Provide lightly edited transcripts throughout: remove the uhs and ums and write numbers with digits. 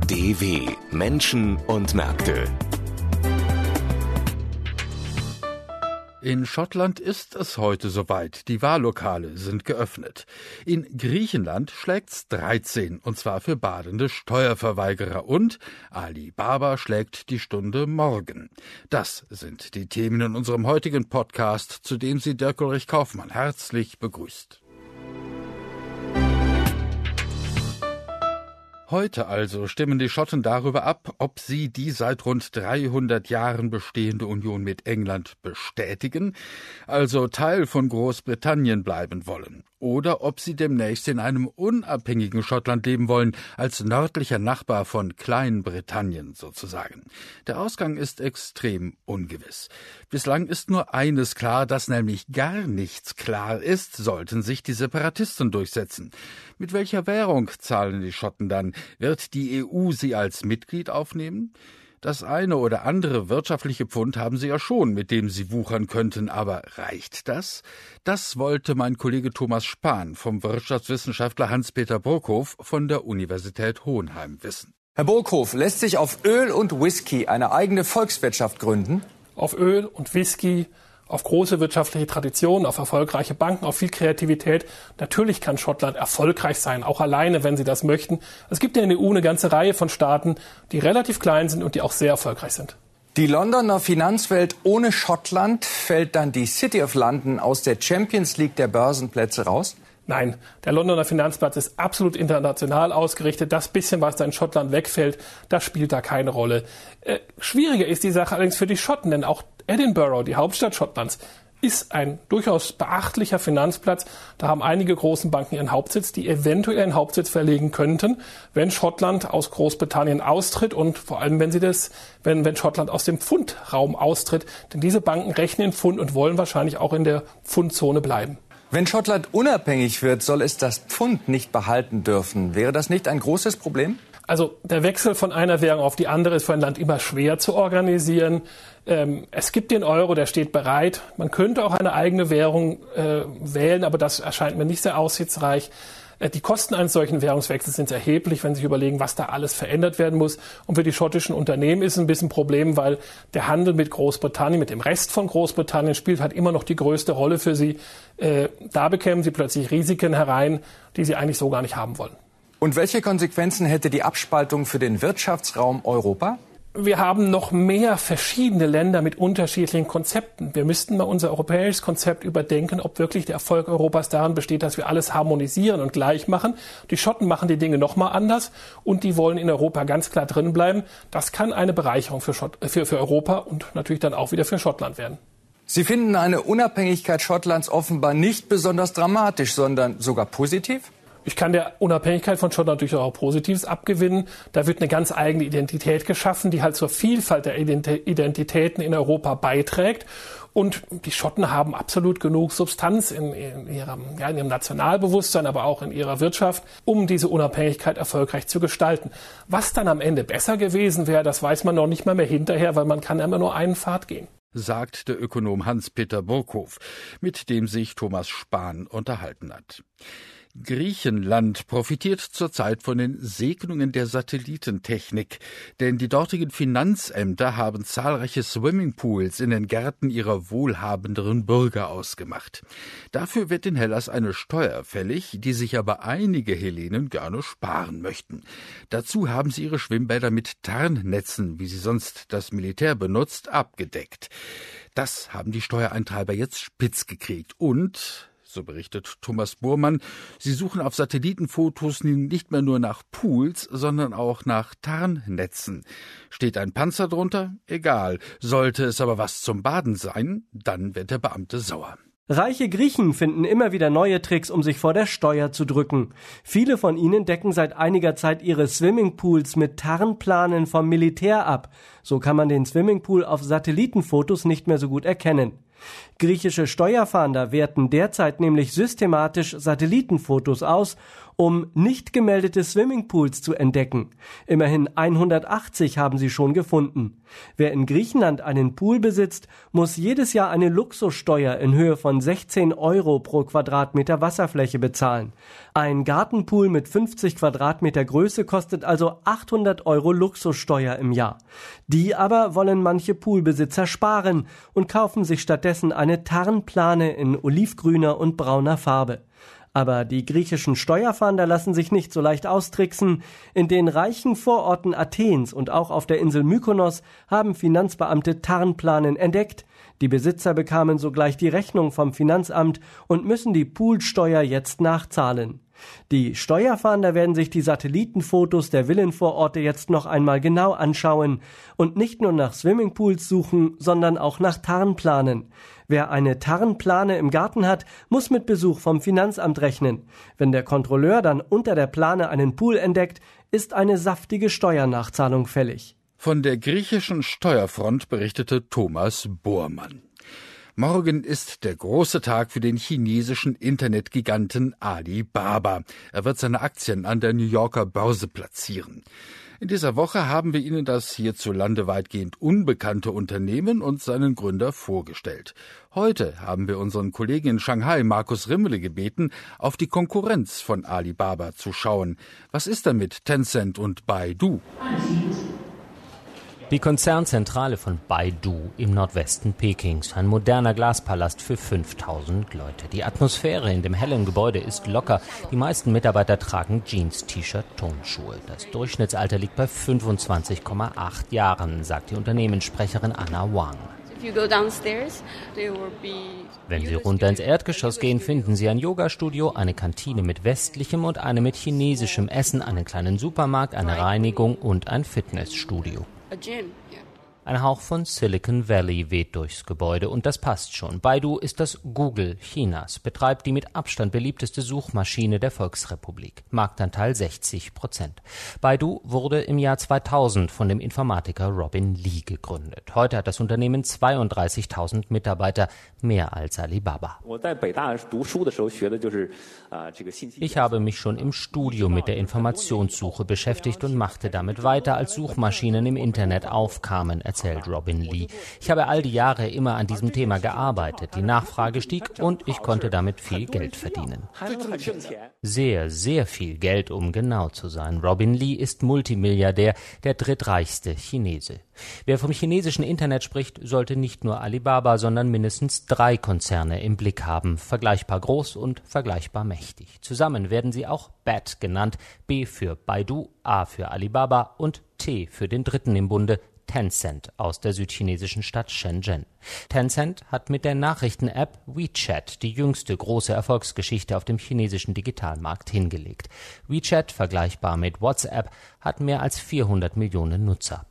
DW Menschen und Märkte. In Schottland ist es heute soweit. Die Wahllokale sind geöffnet. In Griechenland schlägt's 13, und zwar für badende Steuerverweigerer. Und Alibaba schlägt die Stunde morgen. Das sind die Themen in unserem heutigen Podcast, zu dem Sie Dirk Ulrich Kaufmann herzlich begrüßt. Heute also stimmen die Schotten darüber ab, ob sie die seit rund 300 Jahren bestehende Union mit England bestätigen, also Teil von Großbritannien bleiben wollen, oder ob sie demnächst in einem unabhängigen Schottland leben wollen, als nördlicher Nachbar von Kleinbritannien sozusagen. Der Ausgang ist extrem ungewiss. Bislang ist nur eines klar, dass nämlich gar nichts klar ist, sollten sich die Separatisten durchsetzen. Mit welcher Währung zahlen die Schotten dann? Wird die EU sie als Mitglied aufnehmen? Das eine oder andere wirtschaftliche Pfund haben sie ja schon, mit dem sie wuchern könnten, aber reicht das? Das wollte mein Kollege Thomas Spahn vom Wirtschaftswissenschaftler Hans-Peter Burkhof von der Universität Hohenheim wissen. Herr Burkhof, lässt sich auf Öl und Whisky eine eigene Volkswirtschaft gründen? Auf Öl und Whisky, auf große wirtschaftliche Traditionen, auf erfolgreiche Banken, auf viel Kreativität. Natürlich kann Schottland erfolgreich sein, auch alleine, wenn sie das möchten. Es gibt in der EU eine ganze Reihe von Staaten, die relativ klein sind und die auch sehr erfolgreich sind. Die Londoner Finanzwelt ohne Schottland, fällt dann die City of London aus der Champions League der Börsenplätze raus? Nein, der Londoner Finanzplatz ist absolut international ausgerichtet. Das bisschen, was da in Schottland wegfällt, das spielt da keine Rolle. Schwieriger ist die Sache allerdings für die Schotten, denn auch Edinburgh, die Hauptstadt Schottlands, ist ein durchaus beachtlicher Finanzplatz. Da haben einige großen Banken ihren Hauptsitz, die eventuell ihren Hauptsitz verlegen könnten, wenn Schottland aus Großbritannien austritt und vor allem, wenn Schottland aus dem Pfundraum austritt. Denn diese Banken rechnen in Pfund und wollen wahrscheinlich auch in der Pfundzone bleiben. Wenn Schottland unabhängig wird, soll es das Pfund nicht behalten dürfen. Wäre das nicht ein großes Problem? Also der Wechsel von einer Währung auf die andere ist für ein Land immer schwer zu organisieren. Es gibt den Euro, der steht bereit. Man könnte auch eine eigene Währung wählen, aber das erscheint mir nicht sehr aussichtsreich. Die Kosten eines solchen Währungswechsels sind erheblich, wenn Sie sich überlegen, was da alles verändert werden muss. Und für die schottischen Unternehmen ist es ein bisschen ein Problem, weil der Handel mit Großbritannien, mit dem Rest von Großbritannien, spielt halt immer noch die größte Rolle für sie. Da bekämen sie plötzlich Risiken herein, die sie eigentlich so gar nicht haben wollen. Und welche Konsequenzen hätte die Abspaltung für den Wirtschaftsraum Europa? Wir haben noch mehr verschiedene Länder mit unterschiedlichen Konzepten. Wir müssten mal unser europäisches Konzept überdenken, ob wirklich der Erfolg Europas darin besteht, dass wir alles harmonisieren und gleich machen. Die Schotten machen die Dinge noch mal anders und die wollen in Europa ganz klar drin bleiben. Das kann eine Bereicherung für Europa und natürlich dann auch wieder für Schottland werden. Sie finden eine Unabhängigkeit Schottlands offenbar nicht besonders dramatisch, sondern sogar positiv? Ich kann der Unabhängigkeit von Schottland natürlich auch Positives abgewinnen. Da wird eine ganz eigene Identität geschaffen, die halt zur Vielfalt der Identitäten in Europa beiträgt. Und die Schotten haben absolut genug Substanz in ihrem Nationalbewusstsein, aber auch in ihrer Wirtschaft, um diese Unabhängigkeit erfolgreich zu gestalten. Was dann am Ende besser gewesen wäre, das weiß man noch nicht mal mehr hinterher, weil man kann immer nur einen Pfad gehen. Sagt der Ökonom Hans-Peter Burkhof, mit dem sich Thomas Spahn unterhalten hat. Griechenland profitiert zurzeit von den Segnungen der Satellitentechnik, denn die dortigen Finanzämter haben zahlreiche Swimmingpools in den Gärten ihrer wohlhabenderen Bürger ausgemacht. Dafür wird in Hellas eine Steuer fällig, die sich aber einige Hellenen gerne sparen möchten. Dazu haben sie ihre Schwimmbäder mit Tarnnetzen, wie sie sonst das Militär benutzt, abgedeckt. Das haben die Steuereintreiber jetzt spitz gekriegt und, so berichtet Thomas Burmann, sie suchen auf Satellitenfotos nicht mehr nur nach Pools, sondern auch nach Tarnnetzen. Steht ein Panzer drunter? Egal. Sollte es aber was zum Baden sein, dann wird der Beamte sauer. Reiche Griechen finden immer wieder neue Tricks, um sich vor der Steuer zu drücken. Viele von ihnen decken seit einiger Zeit ihre Swimmingpools mit Tarnplanen vom Militär ab. So kann man den Swimmingpool auf Satellitenfotos nicht mehr so gut erkennen. Griechische Steuerfahnder werten derzeit nämlich systematisch Satellitenfotos aus um nicht gemeldete Swimmingpools zu entdecken. Immerhin 180 haben sie schon gefunden. Wer in Griechenland einen Pool besitzt, muss jedes Jahr eine Luxussteuer in Höhe von 16 € pro Quadratmeter Wasserfläche bezahlen. Ein Gartenpool mit 50 Quadratmeter Größe kostet also 800 € Luxussteuer im Jahr. Die aber wollen manche Poolbesitzer sparen und kaufen sich stattdessen eine Tarnplane in olivgrüner und brauner Farbe. Aber die griechischen Steuerfahnder lassen sich nicht so leicht austricksen. In den reichen Vororten Athens und auch auf der Insel Mykonos haben Finanzbeamte Tarnplanen entdeckt. Die Besitzer bekamen sogleich die Rechnung vom Finanzamt und müssen die Poolsteuer jetzt nachzahlen. Die Steuerfahnder werden sich die Satellitenfotos der Villenvororte jetzt noch einmal genau anschauen und nicht nur nach Swimmingpools suchen, sondern auch nach Tarnplanen. Wer eine Tarnplane im Garten hat, muss mit Besuch vom Finanzamt rechnen. Wenn der Kontrolleur dann unter der Plane einen Pool entdeckt, ist eine saftige Steuernachzahlung fällig. Von der griechischen Steuerfront berichtete Thomas Bormann. Morgen ist der große Tag für den chinesischen Internetgiganten Alibaba. Er wird seine Aktien an der New Yorker Börse platzieren. In dieser Woche haben wir Ihnen das hierzulande weitgehend unbekannte Unternehmen und seinen Gründer vorgestellt. Heute haben wir unseren Kollegen in Shanghai, Markus Rimmele, gebeten, auf die Konkurrenz von Alibaba zu schauen. Was ist denn mit Tencent und Baidu? Die Konzernzentrale von Baidu im Nordwesten Pekings. Ein moderner Glaspalast für 5000 Leute. Die Atmosphäre in dem hellen Gebäude ist locker. Die meisten Mitarbeiter tragen Jeans, T-Shirt, Turnschuhe. Das Durchschnittsalter liegt bei 25,8 Jahren, sagt die Unternehmenssprecherin Anna Wang. Wenn Sie runter ins Erdgeschoss gehen, finden Sie ein Yogastudio, eine Kantine mit westlichem und eine mit chinesischem Essen, einen kleinen Supermarkt, eine Reinigung und ein Fitnessstudio. Ein Hauch von Silicon Valley weht durchs Gebäude und das passt schon. Baidu ist das Google Chinas, betreibt die mit Abstand beliebteste Suchmaschine der Volksrepublik. Marktanteil 60%. Baidu wurde im Jahr 2000 von dem Informatiker Robin Li gegründet. Heute hat das Unternehmen 32.000 Mitarbeiter, mehr als Alibaba. Ich habe mich schon im Studium mit der Informationssuche beschäftigt und machte damit weiter, als Suchmaschinen im Internet aufkamen, erzählt Robin Li. Ich habe all die Jahre immer an diesem Thema gearbeitet. Die Nachfrage stieg und ich konnte damit viel Geld verdienen. Sehr, sehr viel Geld, um genau zu sein. Robin Li ist Multimilliardär, der drittreichste Chinese. Wer vom chinesischen Internet spricht, sollte nicht nur Alibaba, sondern mindestens 3 Konzerne im Blick haben. Vergleichbar groß und vergleichbar mächtig. Zusammen werden sie auch BAT genannt. B für Baidu, A für Alibaba und T für den dritten im Bunde, Tencent aus der südchinesischen Stadt Shenzhen. Tencent hat mit der Nachrichten-App WeChat die jüngste große Erfolgsgeschichte auf dem chinesischen Digitalmarkt hingelegt. WeChat, vergleichbar mit WhatsApp, hat mehr als 400 Millionen Nutzer.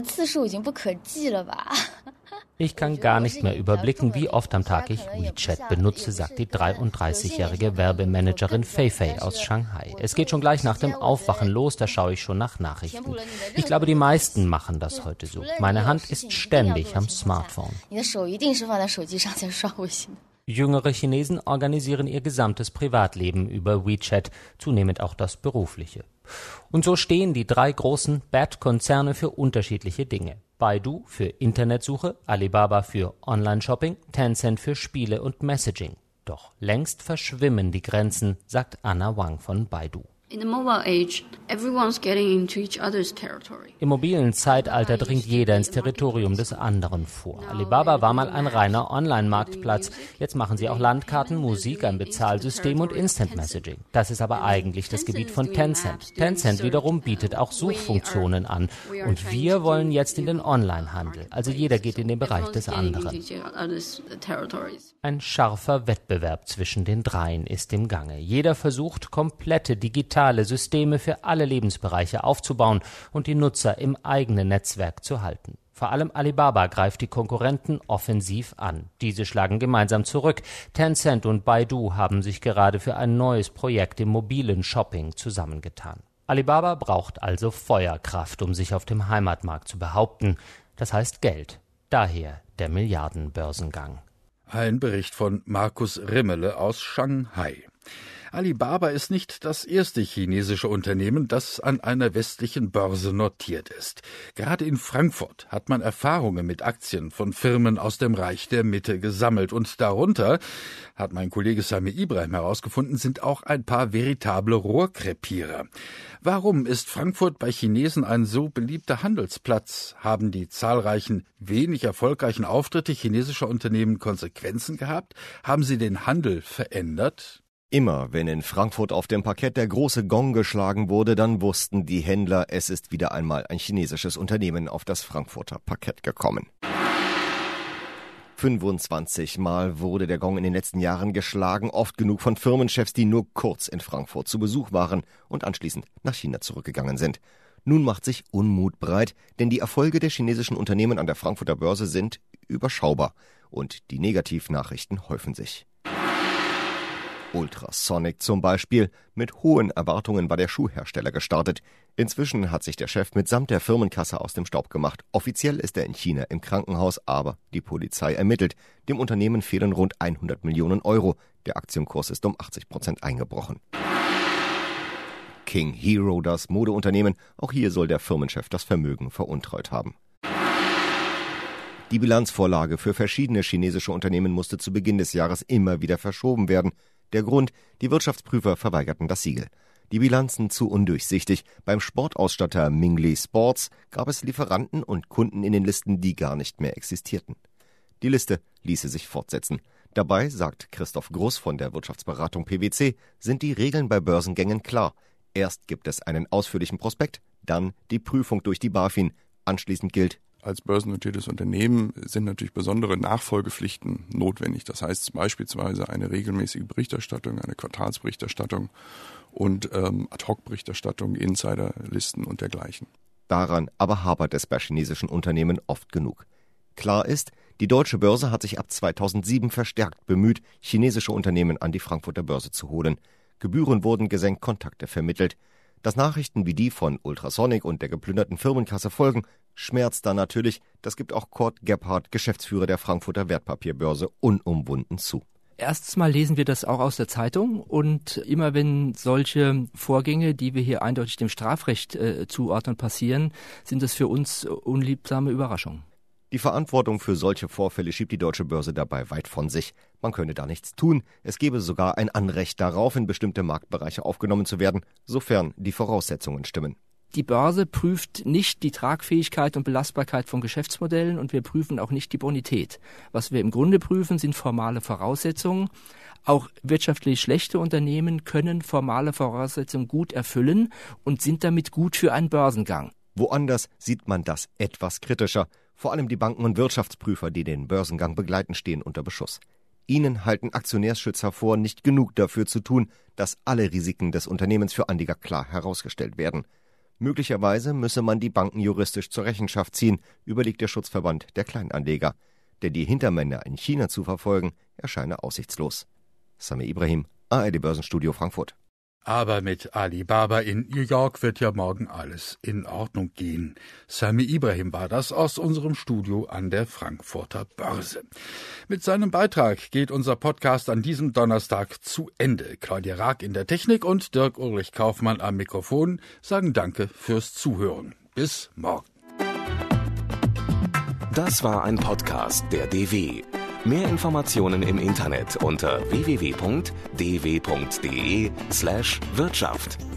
Ich kann gar nicht mehr überblicken, wie oft am Tag ich WeChat benutze, sagt die 33-jährige Werbemanagerin Fei Fei aus Shanghai. Es geht schon gleich nach dem Aufwachen los, da schaue ich schon nach Nachrichten. Ich glaube, die meisten machen das heute so. Meine Hand ist ständig am Smartphone. Jüngere Chinesen organisieren ihr gesamtes Privatleben über WeChat, zunehmend auch das berufliche. Und so stehen die 3 großen BAT-Konzerne für unterschiedliche Dinge. Baidu für Internetsuche, Alibaba für Online-Shopping, Tencent für Spiele und Messaging. Doch längst verschwimmen die Grenzen, sagt Anna Wang von Baidu. Im mobilen Zeitalter dringt jeder ins Territorium des anderen vor. Alibaba war mal ein reiner Online-Marktplatz. Jetzt machen sie auch Landkarten, Musik, ein Bezahlsystem und Instant Messaging. Das ist aber eigentlich das Gebiet von Tencent. Tencent wiederum bietet auch Suchfunktionen an. Und wir wollen jetzt in den Online-Handel. Also jeder geht in den Bereich des anderen. Ein scharfer Wettbewerb zwischen den dreien ist im Gange. Jeder versucht, komplette digitale Systeme für alle Lebensbereiche aufzubauen und die Nutzer im eigenen Netzwerk zu halten. Vor allem Alibaba greift die Konkurrenten offensiv an. Diese schlagen gemeinsam zurück. Tencent und Baidu haben sich gerade für ein neues Projekt im mobilen Shopping zusammengetan. Alibaba braucht also Feuerkraft, um sich auf dem Heimatmarkt zu behaupten. Das heißt Geld. Daher der Milliardenbörsengang. Ein Bericht von Markus Rimmele aus Shanghai. Alibaba ist nicht das erste chinesische Unternehmen, das an einer westlichen Börse notiert ist. Gerade in Frankfurt hat man Erfahrungen mit Aktien von Firmen aus dem Reich der Mitte gesammelt. Und darunter, hat mein Kollege Sami Ibrahim herausgefunden, sind auch ein paar veritable Rohrkrepierer. Warum ist Frankfurt bei Chinesen ein so beliebter Handelsplatz? Haben die zahlreichen, wenig erfolgreichen Auftritte chinesischer Unternehmen Konsequenzen gehabt? Haben sie den Handel verändert? Immer, wenn in Frankfurt auf dem Parkett der große Gong geschlagen wurde, dann wussten die Händler, es ist wieder einmal ein chinesisches Unternehmen auf das Frankfurter Parkett gekommen. 25 Mal wurde der Gong in den letzten Jahren geschlagen, oft genug von Firmenchefs, die nur kurz in Frankfurt zu Besuch waren und anschließend nach China zurückgegangen sind. Nun macht sich Unmut breit, denn die Erfolge der chinesischen Unternehmen an der Frankfurter Börse sind überschaubar und die Negativnachrichten häufen sich. Ultrasonic zum Beispiel. Mit hohen Erwartungen war der Schuhhersteller gestartet. Inzwischen hat sich der Chef mitsamt der Firmenkasse aus dem Staub gemacht. Offiziell ist er in China im Krankenhaus, aber die Polizei ermittelt. Dem Unternehmen fehlen rund 100 Millionen Euro. Der Aktienkurs ist um 80% eingebrochen. King Hero, das Modeunternehmen. Auch hier soll der Firmenchef das Vermögen veruntreut haben. Die Bilanzvorlage für verschiedene chinesische Unternehmen musste zu Beginn des Jahres immer wieder verschoben werden. Der Grund, die Wirtschaftsprüfer verweigerten das Siegel. Die Bilanzen zu undurchsichtig. Beim Sportausstatter Mingli Sports gab es Lieferanten und Kunden in den Listen, die gar nicht mehr existierten. Die Liste ließe sich fortsetzen. Dabei, sagt Christoph Gruss von der Wirtschaftsberatung PwC, sind die Regeln bei Börsengängen klar. Erst gibt es einen ausführlichen Prospekt, dann die Prüfung durch die BaFin. Anschließend gilt: Als börsennotiertes Unternehmen sind natürlich besondere Nachfolgepflichten notwendig. Das heißt beispielsweise eine regelmäßige Berichterstattung, eine Quartalsberichterstattung und Ad-Hoc-Berichterstattung, Insiderlisten und dergleichen. Daran aber hapert es bei chinesischen Unternehmen oft genug. Klar ist, die deutsche Börse hat sich ab 2007 verstärkt bemüht, chinesische Unternehmen an die Frankfurter Börse zu holen. Gebühren wurden gesenkt, Kontakte vermittelt. Dass Nachrichten wie die von Ultrasonic und der geplünderten Firmenkasse folgen, schmerzt dann natürlich. Das gibt auch Kurt Gebhardt, Geschäftsführer der Frankfurter Wertpapierbörse, unumwunden zu. Erstens mal lesen wir das auch aus der Zeitung und immer wenn solche Vorgänge, die wir hier eindeutig dem Strafrecht zuordnen, passieren, sind das für uns unliebsame Überraschungen. Die Verantwortung für solche Vorfälle schiebt die deutsche Börse dabei weit von sich. Man könne da nichts tun. Es gebe sogar ein Anrecht darauf, in bestimmte Marktbereiche aufgenommen zu werden, sofern die Voraussetzungen stimmen. Die Börse prüft nicht die Tragfähigkeit und Belastbarkeit von Geschäftsmodellen und wir prüfen auch nicht die Bonität. Was wir im Grunde prüfen, sind formale Voraussetzungen. Auch wirtschaftlich schlechte Unternehmen können formale Voraussetzungen gut erfüllen und sind damit gut für einen Börsengang. Woanders sieht man das etwas kritischer. Vor allem die Banken und Wirtschaftsprüfer, die den Börsengang begleiten, stehen unter Beschuss. Ihnen halten Aktionärsschützer vor, nicht genug dafür zu tun, dass alle Risiken des Unternehmens für Anleger klar herausgestellt werden. Möglicherweise müsse man die Banken juristisch zur Rechenschaft ziehen, überlegt der Schutzverband der Kleinanleger. Denn die Hintermänner in China zu verfolgen, erscheine aussichtslos. Sami Ibrahim, ARD Börsenstudio Frankfurt. Aber mit Alibaba in New York wird ja morgen alles in Ordnung gehen. Sami Ibrahim war das aus unserem Studio an der Frankfurter Börse. Mit seinem Beitrag geht unser Podcast an diesem Donnerstag zu Ende. Claudia Raag in der Technik und Dirk-Ulrich Kaufmann am Mikrofon sagen Danke fürs Zuhören. Bis morgen. Das war ein Podcast der DW. Mehr Informationen im Internet unter www.dw.de/Wirtschaft.